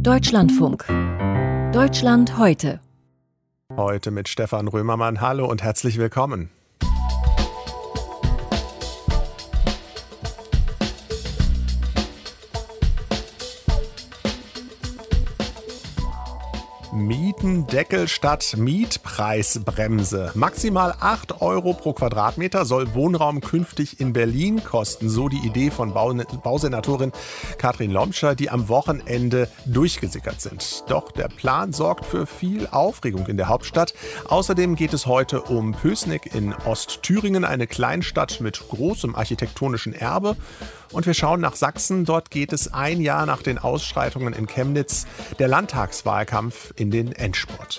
Deutschlandfunk. Deutschland heute. Heute mit Stefan Römermann. Hallo und herzlich willkommen. Mietendeckel statt Mietpreisbremse. Maximal 8 Euro pro Quadratmeter soll Wohnraum künftig in Berlin kosten. So die Idee von Bausenatorin Katrin Lomscher, die am Wochenende durchgesickert sind. Doch der Plan sorgt für viel Aufregung in der Hauptstadt. Außerdem geht es heute um Pößneck in Ostthüringen, eine Kleinstadt mit großem architektonischen Erbe. Und wir schauen nach Sachsen. Dort geht es ein Jahr nach den Ausschreitungen in Chemnitz, der Landtagswahlkampf in den Endspurt.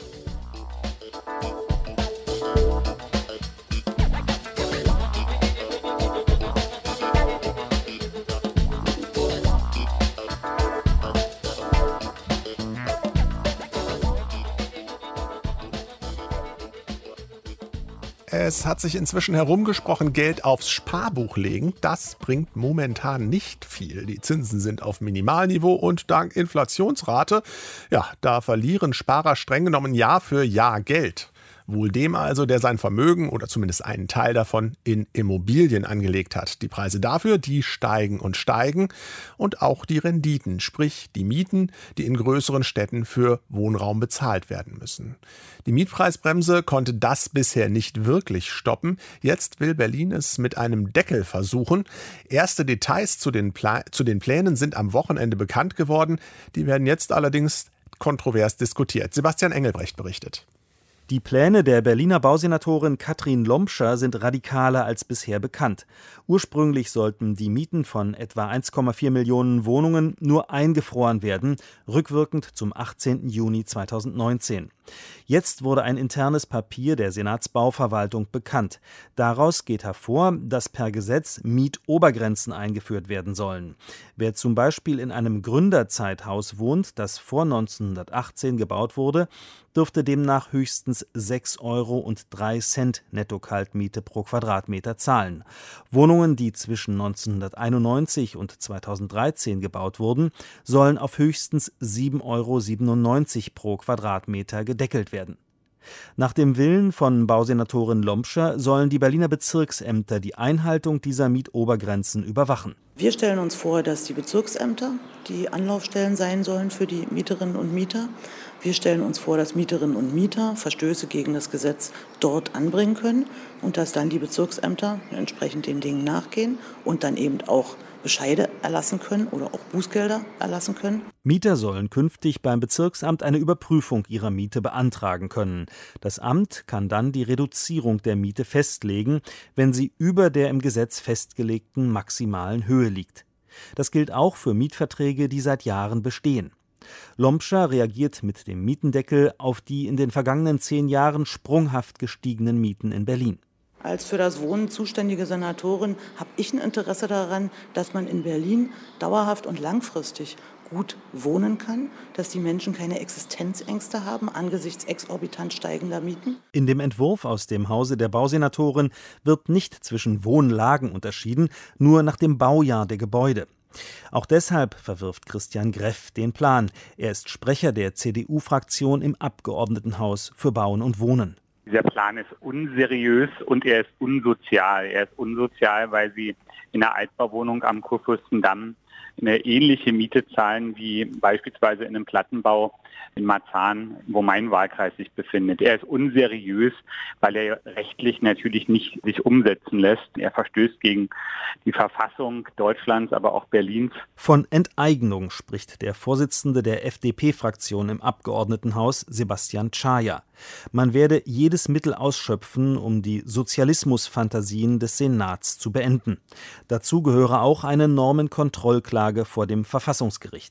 Es hat sich inzwischen herumgesprochen, Geld aufs Sparbuch legen. Das bringt momentan nicht viel. Die Zinsen sind auf Minimalniveau und dank Inflationsrate, da verlieren Sparer streng genommen Jahr für Jahr Geld. Wohl dem also, der sein Vermögen oder zumindest einen Teil davon in Immobilien angelegt hat. Die Preise dafür, die steigen und steigen. Und auch die Renditen, sprich die Mieten, die in größeren Städten für Wohnraum bezahlt werden müssen. Die Mietpreisbremse konnte das bisher nicht wirklich stoppen. Jetzt will Berlin es mit einem Deckel versuchen. Erste Details zu den Plänen sind am Wochenende bekannt geworden. Die werden jetzt allerdings kontrovers diskutiert. Sebastian Engelbrecht berichtet. Die Pläne der Berliner Bausenatorin Katrin Lomscher sind radikaler als bisher bekannt. Ursprünglich sollten die Mieten von etwa 1,4 Millionen Wohnungen nur eingefroren werden, rückwirkend zum 18. Juni 2019. Jetzt wurde ein internes Papier der Senatsbauverwaltung bekannt. Daraus geht hervor, dass per Gesetz Mietobergrenzen eingeführt werden sollen. Wer zum Beispiel in einem Gründerzeithaus wohnt, das vor 1918 gebaut wurde, dürfte demnach höchstens 6,03 Euro Netto-Kaltmiete pro Quadratmeter zahlen. Wohnungen, die zwischen 1991 und 2013 gebaut wurden, sollen auf höchstens 7,97 Euro pro Quadratmeter gedeckelt werden. Nach dem Willen von Bausenatorin Lomscher sollen die Berliner Bezirksämter die Einhaltung dieser Mietobergrenzen überwachen. Wir stellen uns vor, dass die Bezirksämter die Anlaufstellen sein sollen für die Mieterinnen und Mieter. Wir stellen uns vor, dass Mieterinnen und Mieter Verstöße gegen das Gesetz dort anbringen können und dass dann die Bezirksämter entsprechend den Dingen nachgehen und dann eben auch Bescheide erlassen können oder auch Bußgelder erlassen können. Mieter sollen künftig beim Bezirksamt eine Überprüfung ihrer Miete beantragen können. Das Amt kann dann die Reduzierung der Miete festlegen, wenn sie über der im Gesetz festgelegten maximalen Höhe liegt. Das gilt auch für Mietverträge, die seit Jahren bestehen. Lomscher reagiert mit dem Mietendeckel auf die in den vergangenen 10 Jahren sprunghaft gestiegenen Mieten in Berlin. Als für das Wohnen zuständige Senatorin habe ich ein Interesse daran, dass man in Berlin dauerhaft und langfristig gut wohnen kann, dass die Menschen keine Existenzängste haben angesichts exorbitant steigender Mieten. In dem Entwurf aus dem Hause der Bausenatorin wird nicht zwischen Wohnlagen unterschieden, nur nach dem Baujahr der Gebäude. Auch deshalb verwirft Christian Greff den Plan. Er ist Sprecher der CDU-Fraktion im Abgeordnetenhaus für Bauen und Wohnen. Dieser Plan ist unseriös und er ist unsozial. Er ist unsozial, weil Sie in einer Altbauwohnung am Kurfürstendamm eine ähnliche Miete zahlen wie beispielsweise in einem Plattenbau in Marzahn, wo mein Wahlkreis sich befindet. Er ist unseriös, weil er rechtlich natürlich nicht sich umsetzen lässt. Er verstößt gegen die Verfassung Deutschlands, aber auch Berlins. Von Enteignung spricht der Vorsitzende der FDP-Fraktion im Abgeordnetenhaus, Sebastian Czaja. Man werde jedes Mittel ausschöpfen, um die Sozialismusfantasien des Senats zu beenden. Dazu gehöre auch eine Normenkontrollklage vor dem Verfassungsgericht.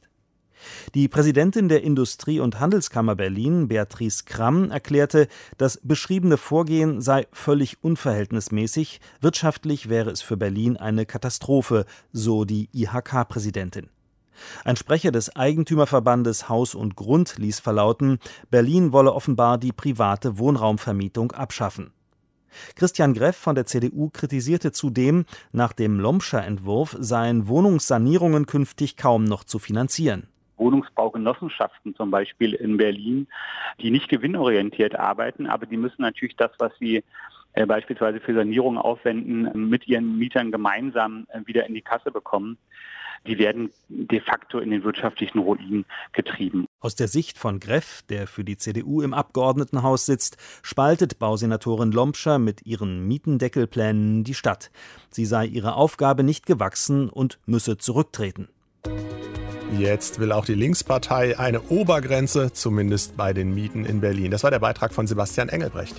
Die Präsidentin der Industrie- und Handelskammer Berlin, Beatrice Kramm, erklärte, das beschriebene Vorgehen sei völlig unverhältnismäßig. Wirtschaftlich wäre es für Berlin eine Katastrophe, so die IHK-Präsidentin. Ein Sprecher des Eigentümerverbandes Haus und Grund ließ verlauten, Berlin wolle offenbar die private Wohnraumvermietung abschaffen. Christian Greff von der CDU kritisierte zudem, nach dem Lomscher-Entwurf seien Wohnungssanierungen künftig kaum noch zu finanzieren. Wohnungsbaugenossenschaften zum Beispiel in Berlin, die nicht gewinnorientiert arbeiten, aber die müssen natürlich das, was sie beispielsweise für Sanierung aufwenden, mit ihren Mietern gemeinsam wieder in die Kasse bekommen. Die werden de facto in den wirtschaftlichen Ruin getrieben. Aus der Sicht von Greff, der für die CDU im Abgeordnetenhaus sitzt, spaltet Bausenatorin Lombscher mit ihren Mietendeckelplänen die Stadt. Sie sei ihrer Aufgabe nicht gewachsen und müsse zurücktreten. Jetzt will auch die Linkspartei eine Obergrenze, zumindest bei den Mieten in Berlin. Das war der Beitrag von Sebastian Engelbrecht.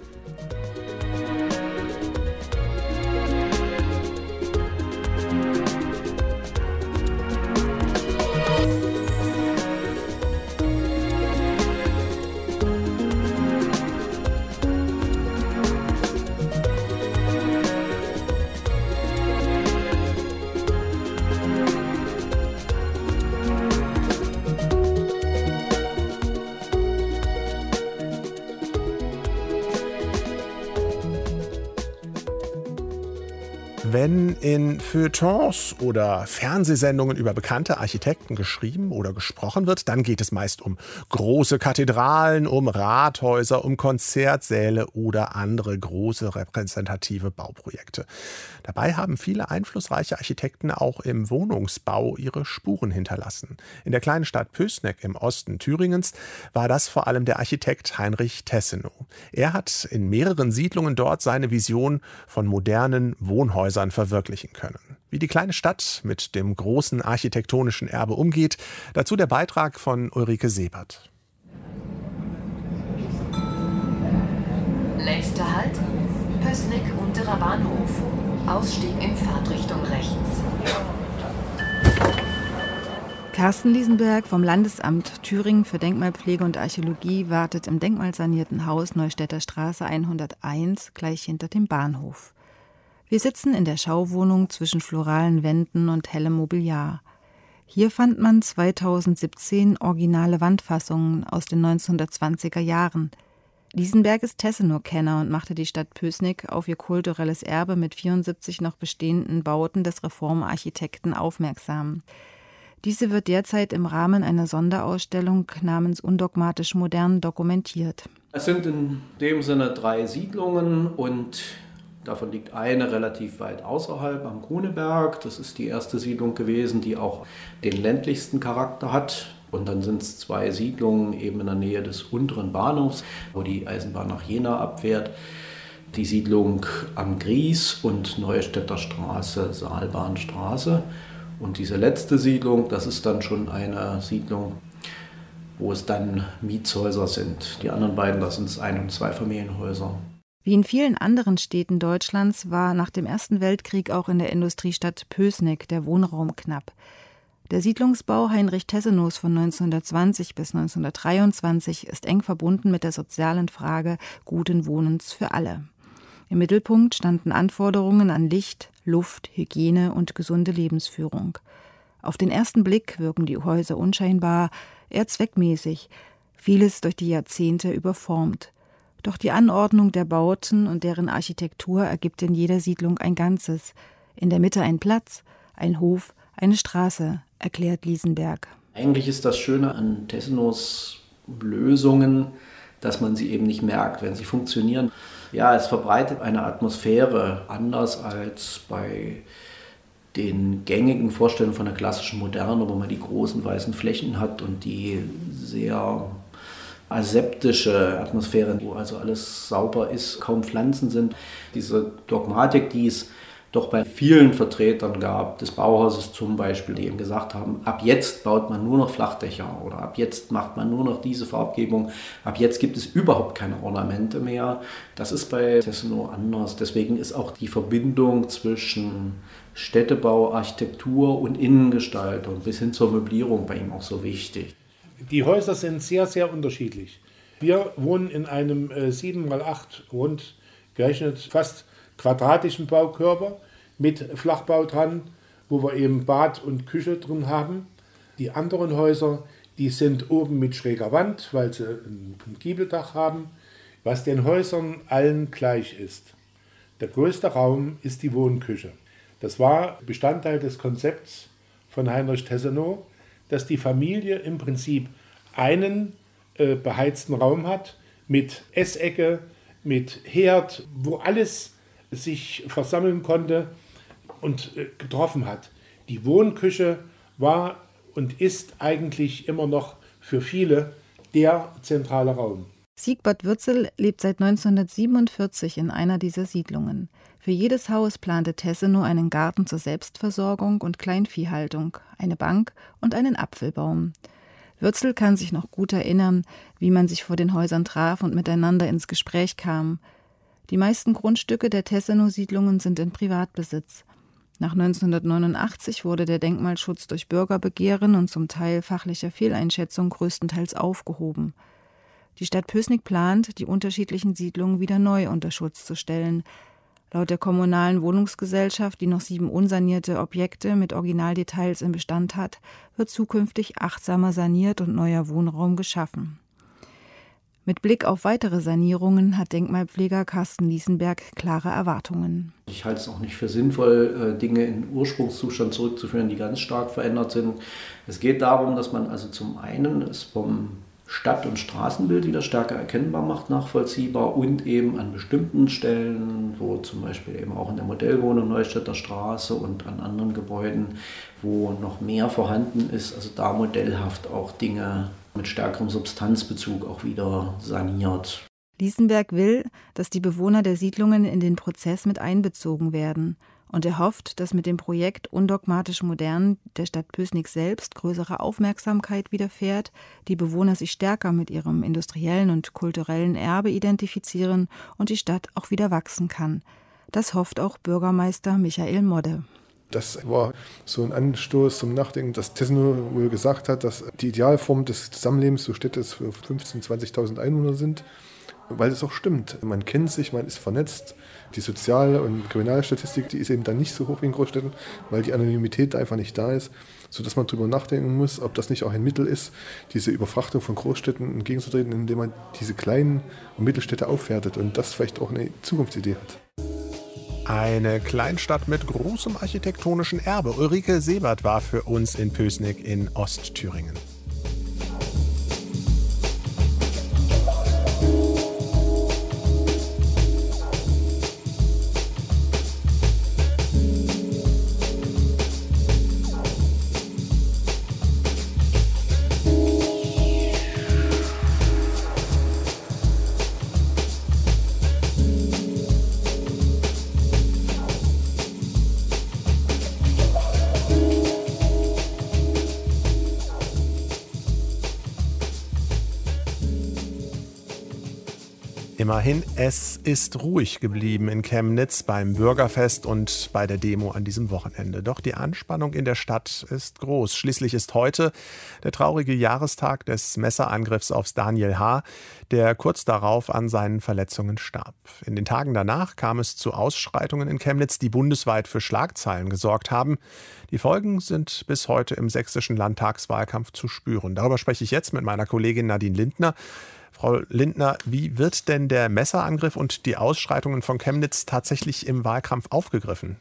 Wenn in Feuilletons oder Fernsehsendungen über bekannte Architekten geschrieben oder gesprochen wird, dann geht es meist um große Kathedralen, um Rathäuser, um Konzertsäle oder andere große repräsentative Bauprojekte. Dabei haben viele einflussreiche Architekten auch im Wohnungsbau ihre Spuren hinterlassen. In der kleinen Stadt Pößneck im Osten Thüringens war das vor allem der Architekt Heinrich Tessenow. Er hat in mehreren Siedlungen dort seine Vision von modernen Wohnhäusern verwirklichen können. Wie die kleine Stadt mit dem großen architektonischen Erbe umgeht, dazu der Beitrag von Ulrike Sebert. Nächster Halt, Pößneck unterer Bahnhof. Ausstieg in Fahrtrichtung rechts. Carsten Liesenberg vom Landesamt Thüringen für Denkmalpflege und Archäologie wartet im denkmalsanierten Haus Neustädter Straße 101 gleich hinter dem Bahnhof. Wir sitzen in der Schauwohnung zwischen floralen Wänden und hellem Mobiliar. Hier fand man 2017 originale Wandfassungen aus den 1920er Jahren. Liesenberg ist Tessenow-Kenner und machte die Stadt Pößneck auf ihr kulturelles Erbe mit 74 noch bestehenden Bauten des Reformarchitekten aufmerksam. Diese wird derzeit im Rahmen einer Sonderausstellung namens Undogmatisch Modern dokumentiert. Es sind in dem Sinne 3 Siedlungen und davon liegt eine relativ weit außerhalb am Gruneberg. Das ist die erste Siedlung gewesen, die auch den ländlichsten Charakter hat. Und dann sind es 2 Siedlungen eben in der Nähe des unteren Bahnhofs, wo die Eisenbahn nach Jena abfährt. Die Siedlung am Gries und Neustädter Straße, Saalbahnstraße. Und diese letzte Siedlung, das ist dann schon eine Siedlung, wo es dann Mietshäuser sind. Die anderen beiden, das sind Ein- und Zweifamilienhäuser. Wie in vielen anderen Städten Deutschlands war nach dem Ersten Weltkrieg auch in der Industriestadt Pößneck der Wohnraum knapp. Der Siedlungsbau Heinrich Tessenows von 1920 bis 1923 ist eng verbunden mit der sozialen Frage guten Wohnens für alle. Im Mittelpunkt standen Anforderungen an Licht, Luft, Hygiene und gesunde Lebensführung. Auf den ersten Blick wirken die Häuser unscheinbar, eher zweckmäßig, vieles durch die Jahrzehnte überformt. Doch die Anordnung der Bauten und deren Architektur ergibt in jeder Siedlung ein Ganzes. In der Mitte ein Platz, ein Hof, eine Straße, erklärt Liesenberg. Eigentlich ist das Schöne an Tessenows Lösungen, dass man sie eben nicht merkt, wenn sie funktionieren. Ja, es verbreitet eine Atmosphäre, anders als bei den gängigen Vorstellungen von der klassischen Moderne, wo man die großen weißen Flächen hat und die sehr aseptische Atmosphäre, wo also alles sauber ist, kaum Pflanzen sind. Diese Dogmatik, die es doch bei vielen Vertretern gab, des Bauhauses zum Beispiel, die eben gesagt haben, ab jetzt baut man nur noch Flachdächer oder ab jetzt macht man nur noch diese Farbgebung, ab jetzt gibt es überhaupt keine Ornamente mehr. Das ist bei Tessenow anders. Deswegen ist auch die Verbindung zwischen Städtebau, Architektur und Innengestaltung bis hin zur Möblierung bei ihm auch so wichtig. Die Häuser sind sehr, sehr unterschiedlich. Wir wohnen in einem 7x8 rund gerechnet fast quadratischen Baukörper mit Flachbau dran, wo wir eben Bad und Küche drin haben. Die anderen Häuser, die sind oben mit schräger Wand, weil sie ein Giebeldach haben, was den Häusern allen gleich ist. Der größte Raum ist die Wohnküche. Das war Bestandteil des Konzepts von Heinrich Tessenow, dass die Familie im Prinzip einen beheizten Raum hat mit Essecke, mit Herd, wo alles sich versammeln konnte und getroffen hat. Die Wohnküche war und ist eigentlich immer noch für viele der zentrale Raum. Siegbert Würzel lebt seit 1947 in einer dieser Siedlungen. Für jedes Haus plante Tessenow einen Garten zur Selbstversorgung und Kleinviehhaltung, eine Bank und einen Apfelbaum. Würzel kann sich noch gut erinnern, wie man sich vor den Häusern traf und miteinander ins Gespräch kam. Die meisten Grundstücke der Tessenow-Siedlungen sind in Privatbesitz. Nach 1989 wurde der Denkmalschutz durch Bürgerbegehren und zum Teil fachlicher Fehleinschätzung größtenteils aufgehoben. Die Stadt Pößneck plant, die unterschiedlichen Siedlungen wieder neu unter Schutz zu stellen. Laut der kommunalen Wohnungsgesellschaft, die noch 7 unsanierte Objekte mit Originaldetails im Bestand hat, wird zukünftig achtsamer saniert und neuer Wohnraum geschaffen. Mit Blick auf weitere Sanierungen hat Denkmalpfleger Carsten Liesenberg klare Erwartungen. Ich halte es auch nicht für sinnvoll, Dinge in Ursprungszustand zurückzuführen, die ganz stark verändert sind. Es geht darum, dass man also zum einen es vom Stadt- und Straßenbild wieder stärker erkennbar macht, nachvollziehbar, und eben an bestimmten Stellen, wo zum Beispiel eben auch in der Modellwohnung Neustädter Straße und an anderen Gebäuden, wo noch mehr vorhanden ist, also da modellhaft auch Dinge mit stärkerem Substanzbezug auch wieder saniert. Liesenberg will, dass die Bewohner der Siedlungen in den Prozess mit einbezogen werden. Und er hofft, dass mit dem Projekt Undogmatisch Modern der Stadt Pößneck selbst größere Aufmerksamkeit widerfährt, die Bewohner sich stärker mit ihrem industriellen und kulturellen Erbe identifizieren und die Stadt auch wieder wachsen kann. Das hofft auch Bürgermeister Michael Modde. Das war so ein Anstoß zum Nachdenken, dass Tessenow wohl gesagt hat, dass die Idealform des Zusammenlebens so Städte für 15.000, 20.000 Einwohner sind, weil es auch stimmt. Man kennt sich, man ist vernetzt. Die Sozial- und Kriminalstatistik, die ist eben dann nicht so hoch wie in Großstädten, weil die Anonymität einfach nicht da ist, sodass man darüber nachdenken muss, ob das nicht auch ein Mittel ist, diese Überfrachtung von Großstädten entgegenzutreten, indem man diese kleinen und Mittelstädte aufwertet und das vielleicht auch eine Zukunftsidee hat. Eine Kleinstadt mit großem architektonischen Erbe. Ulrike Sebert war für uns in Pößneck in Ostthüringen. Immerhin, es ist ruhig geblieben in Chemnitz beim Bürgerfest und bei der Demo an diesem Wochenende. Doch die Anspannung in der Stadt ist groß. Schließlich ist heute der traurige Jahrestag des Messerangriffs auf Daniel H., der kurz darauf an seinen Verletzungen starb. In den Tagen danach kam es zu Ausschreitungen in Chemnitz, die bundesweit für Schlagzeilen gesorgt haben. Die Folgen sind bis heute im sächsischen Landtagswahlkampf zu spüren. Darüber spreche ich jetzt mit meiner Kollegin Nadine Lindner. Frau Lindner, wie wird denn der Messerangriff und die Ausschreitungen von Chemnitz tatsächlich im Wahlkampf aufgegriffen?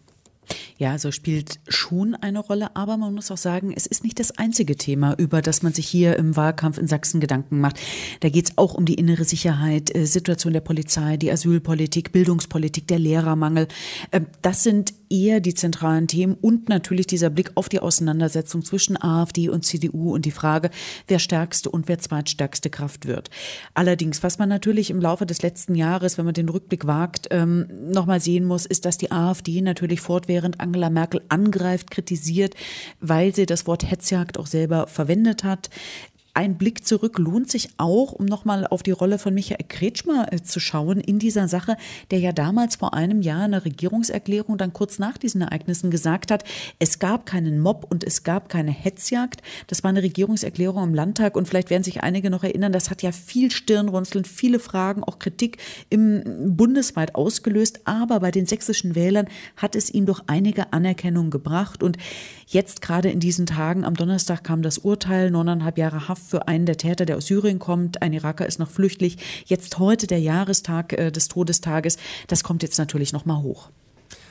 Ja, also spielt schon eine Rolle, aber man muss auch sagen, es ist nicht das einzige Thema, über das man sich hier im Wahlkampf in Sachsen Gedanken macht. Da geht es auch um die innere Sicherheit, Situation der Polizei, die Asylpolitik, Bildungspolitik, der Lehrermangel. Das sind eher die zentralen Themen und natürlich dieser Blick auf die Auseinandersetzung zwischen AfD und CDU und die Frage, wer stärkste und wer zweitstärkste Kraft wird. Allerdings, was man natürlich im Laufe des letzten Jahres, wenn man den Rückblick wagt, nochmal sehen muss, ist, dass die AfD natürlich fortwährend Angela Merkel angreift, kritisiert, weil sie das Wort Hetzjagd auch selber verwendet hat. Ein Blick zurück lohnt sich auch, um nochmal auf die Rolle von Michael Kretschmer zu schauen in dieser Sache, der ja damals vor einem Jahr in der Regierungserklärung dann kurz nach diesen Ereignissen gesagt hat, es gab keinen Mob und es gab keine Hetzjagd. Das war eine Regierungserklärung im Landtag und vielleicht werden sich einige noch erinnern, das hat ja viel Stirnrunzeln, viele Fragen, auch Kritik bundesweit ausgelöst, aber bei den sächsischen Wählern hat es ihm doch einige Anerkennung gebracht und jetzt gerade in diesen Tagen, am Donnerstag kam das Urteil, 9,5 Jahre Haft für einen der Täter, der aus Syrien kommt. Ein Iraker ist noch flüchtig. Jetzt heute der Jahrestag des Todestages. Das kommt jetzt natürlich noch mal hoch.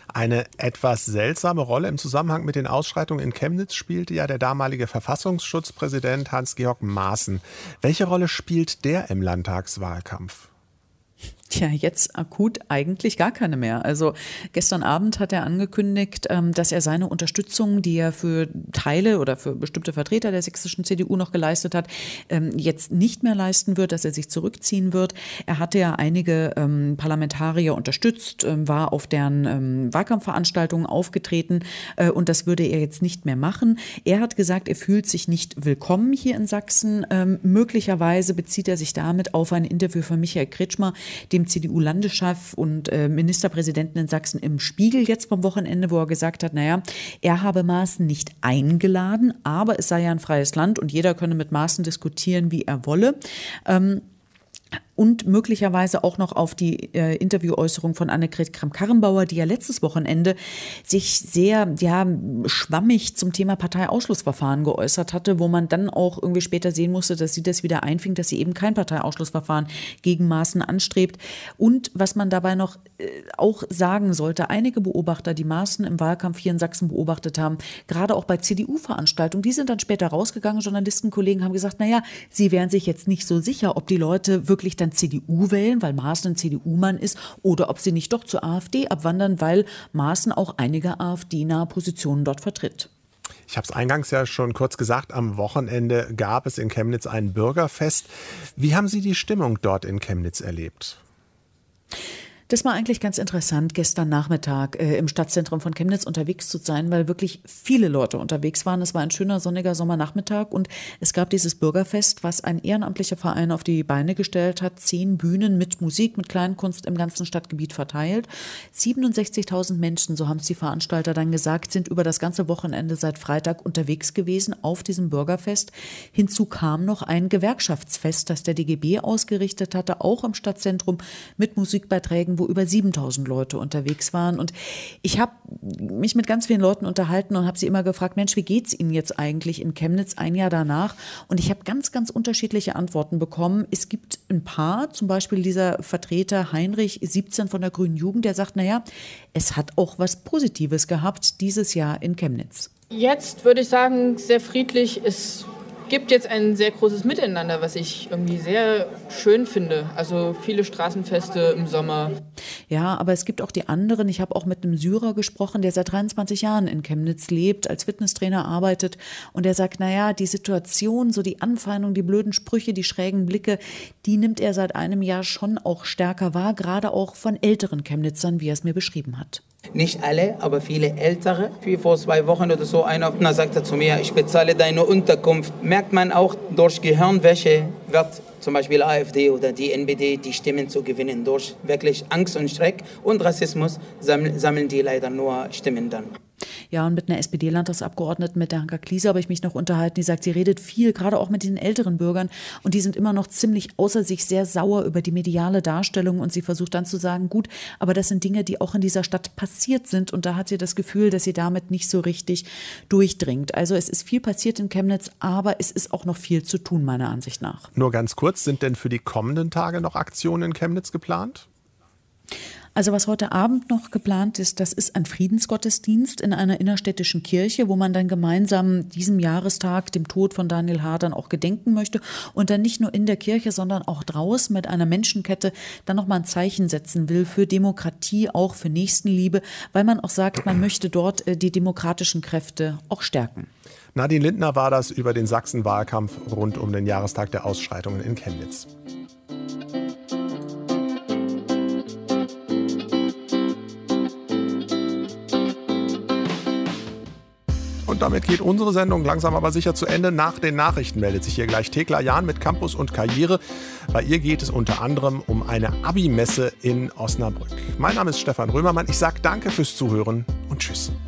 Eine etwas seltsame Rolle im Zusammenhang mit den Ausschreitungen in Chemnitz spielte ja der damalige Verfassungsschutzpräsident Hans-Georg Maaßen. Welche Rolle spielt der im Landtagswahlkampf? Tja, jetzt akut eigentlich gar keine mehr. Also gestern Abend hat er angekündigt, dass er seine Unterstützung, die er für Teile oder für bestimmte Vertreter der sächsischen CDU noch geleistet hat, jetzt nicht mehr leisten wird, dass er sich zurückziehen wird. Er hatte ja einige Parlamentarier unterstützt, war auf deren Wahlkampfveranstaltungen aufgetreten und das würde er jetzt nicht mehr machen. Er hat gesagt, er fühlt sich nicht willkommen hier in Sachsen. Möglicherweise bezieht er sich damit auf ein Interview von Michael Kretschmer, dem CDU-Landeschef und Ministerpräsidenten in Sachsen im Spiegel jetzt vom Wochenende, wo er gesagt hat, naja, er habe Maaßen nicht eingeladen, aber es sei ja ein freies Land und jeder könne mit Maaßen diskutieren, wie er wolle. Und möglicherweise auch noch auf die Interviewäußerung von Annegret Kramp-Karrenbauer, die ja letztes Wochenende sich sehr schwammig zum Thema Parteiausschlussverfahren geäußert hatte, wo man dann auch irgendwie später sehen musste, dass sie das wieder einfing, dass sie eben kein Parteiausschlussverfahren gegen Maaßen anstrebt. Und was man dabei noch auch sagen sollte, einige Beobachter, die Maaßen im Wahlkampf hier in Sachsen beobachtet haben, gerade auch bei CDU-Veranstaltungen, die sind dann später rausgegangen, Journalistenkollegen haben gesagt, naja, sie wären sich jetzt nicht so sicher, ob die Leute wirklich dann CDU wählen, weil Maaßen ein CDU-Mann ist, oder ob sie nicht doch zur AfD abwandern, weil Maaßen auch einige AfD-nahe Positionen dort vertritt. Ich habe es eingangs ja schon kurz gesagt, am Wochenende gab es in Chemnitz ein Bürgerfest. Wie haben Sie die Stimmung dort in Chemnitz erlebt? Das war eigentlich ganz interessant, gestern Nachmittag im Stadtzentrum von Chemnitz unterwegs zu sein, weil wirklich viele Leute unterwegs waren. Es war ein schöner sonniger Sommernachmittag und es gab dieses Bürgerfest, was ein ehrenamtlicher Verein auf die Beine gestellt hat. 10 Bühnen mit Musik, mit Kleinkunst im ganzen Stadtgebiet verteilt. 67.000 Menschen, so haben es die Veranstalter dann gesagt, sind über das ganze Wochenende seit Freitag unterwegs gewesen auf diesem Bürgerfest. Hinzu kam noch ein Gewerkschaftsfest, das der DGB ausgerichtet hatte, auch im Stadtzentrum mit Musikbeiträgen, wo über 7.000 Leute unterwegs waren. Und ich habe mich mit ganz vielen Leuten unterhalten und habe sie immer gefragt, Mensch, wie geht's Ihnen jetzt eigentlich in Chemnitz ein Jahr danach? Und ich habe ganz, ganz unterschiedliche Antworten bekommen. Es gibt ein paar, zum Beispiel dieser Vertreter Heinrich, 17 von der Grünen Jugend, der sagt, naja, es hat auch was Positives gehabt dieses Jahr in Chemnitz. Jetzt würde ich sagen, sehr friedlich. Es gibt jetzt ein sehr großes Miteinander, was ich irgendwie sehr schön finde. Also viele Straßenfeste im Sommer. Ja, aber es gibt auch die anderen. Ich habe auch mit einem Syrer gesprochen, der seit 23 Jahren in Chemnitz lebt, als Fitnesstrainer arbeitet. Und der sagt, naja, die Situation, so die Anfeindung, die blöden Sprüche, die schrägen Blicke, die nimmt er seit einem Jahr schon auch stärker wahr, gerade auch von älteren Chemnitzern, wie er es mir beschrieben hat. Nicht alle, aber viele Ältere. Wie vor 2 Wochen oder so, einer sagte zu mir, ich bezahle deine Unterkunft. Merkt man auch, durch Gehirnwäsche wird zum Beispiel AfD oder die NPD die Stimmen zu gewinnen. Durch wirklich Angst und Schreck und Rassismus sammeln die leider nur Stimmen dann. Ja, und mit einer SPD-Landtagsabgeordneten, mit der Hanka Kliese, habe ich mich noch unterhalten. Die sagt, sie redet viel, gerade auch mit den älteren Bürgern. Und die sind immer noch ziemlich außer sich, sehr sauer über die mediale Darstellung. Und sie versucht dann zu sagen, gut, aber das sind Dinge, die auch in dieser Stadt passiert sind. Und da hat sie das Gefühl, dass sie damit nicht so richtig durchdringt. Also es ist viel passiert in Chemnitz, aber es ist auch noch viel zu tun, meiner Ansicht nach. Nur ganz kurz, sind denn für die kommenden Tage noch Aktionen in Chemnitz geplant? Also was heute Abend noch geplant ist, das ist ein Friedensgottesdienst in einer innerstädtischen Kirche, wo man dann gemeinsam diesem Jahrestag, dem Tod von Daniel H., dann auch gedenken möchte und dann nicht nur in der Kirche, sondern auch draußen mit einer Menschenkette dann nochmal ein Zeichen setzen will für Demokratie, auch für Nächstenliebe, weil man auch sagt, man möchte dort die demokratischen Kräfte auch stärken. Nadine Lindner war das über den Sachsen-Wahlkampf rund um den Jahrestag der Ausschreitungen in Chemnitz. Und damit geht unsere Sendung langsam aber sicher zu Ende. Nach den Nachrichten meldet sich hier gleich Thekla Jahn mit Campus und Karriere. Bei ihr geht es unter anderem um eine Abi-Messe in Osnabrück. Mein Name ist Stefan Römermann. Ich sage danke fürs Zuhören und tschüss.